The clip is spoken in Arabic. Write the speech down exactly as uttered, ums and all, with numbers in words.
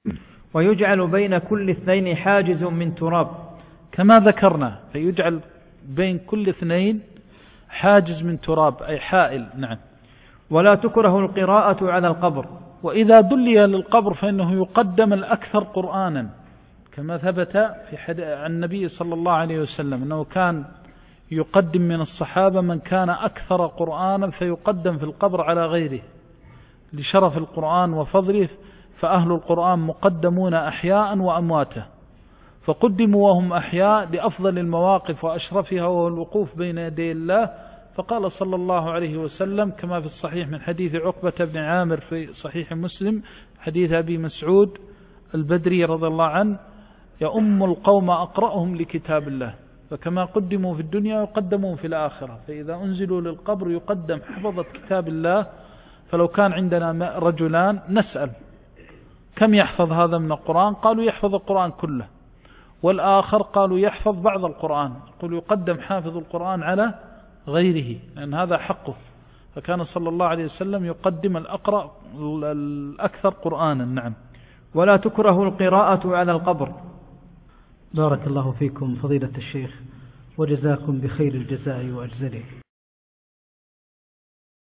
ويجعل بين كل اثنين حاجز من تراب كما ذكرنا، فيجعل بين كل اثنين حاجز من تراب أي حائل. نعم. ولا تكره القراءة على القبر، وإذا دلي للقبر فإنه يقدم الأكثر قرآنا، كما ثبت في حديث عن النبي صلى الله عليه وسلم أنه كان يقدم من الصحابة من كان أكثر قرآنا فيقدم في القبر على غيره لشرف القرآن وفضله، فأهل القرآن مقدمون أحياء وأمواتا، فقدموا وهم أحياء لأفضل المواقف وأشرفها وهو الوقوف بين يدي الله. فقال صلى الله عليه وسلم كما في الصحيح من حديث عقبة بن عامر في صحيح مسلم حديث أبي مسعود البدري رضي الله عنه: يؤم القوم أقرأهم لكتاب الله، فكما قدموا في الدنيا يقدمون في الآخرة، فإذا أنزلوا للقبر يقدم حفظة كتاب الله. فلو كان عندنا رجلان نسأل كم يحفظ هذا من القرآن؟ قالوا يحفظ القرآن كله، والآخر قالوا يحفظ بعض القرآن، يقول يقدم حافظ القرآن على غيره لأن هذا حقه، فكان صلى الله عليه وسلم يقدم الأقرأ الأكثر قرآنا. نعم. ولا تكره القراءة على القبر. بارك الله فيكم فضيلة الشيخ وجزاكم بخير الجزاء وأجزله.